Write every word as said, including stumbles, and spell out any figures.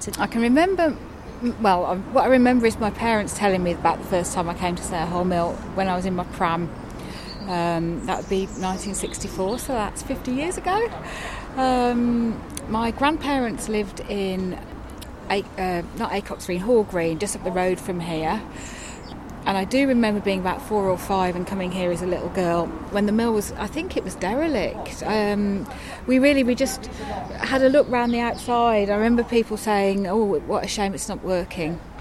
To... I can remember, well, I- what I remember is my parents telling me about the first time I came to Sarehole Mill when I was in my pram. Um, that would be nineteen sixty-four, so that's fifty years ago. Um, my grandparents lived in, A- uh, not Acox Green, Hall Green, just up the road from here. And I do remember being about four or five and coming here as a little girl when the mill was, I think it was derelict. Um, we really, we just had a look round the outside. I remember people saying, oh, what a shame it's not working.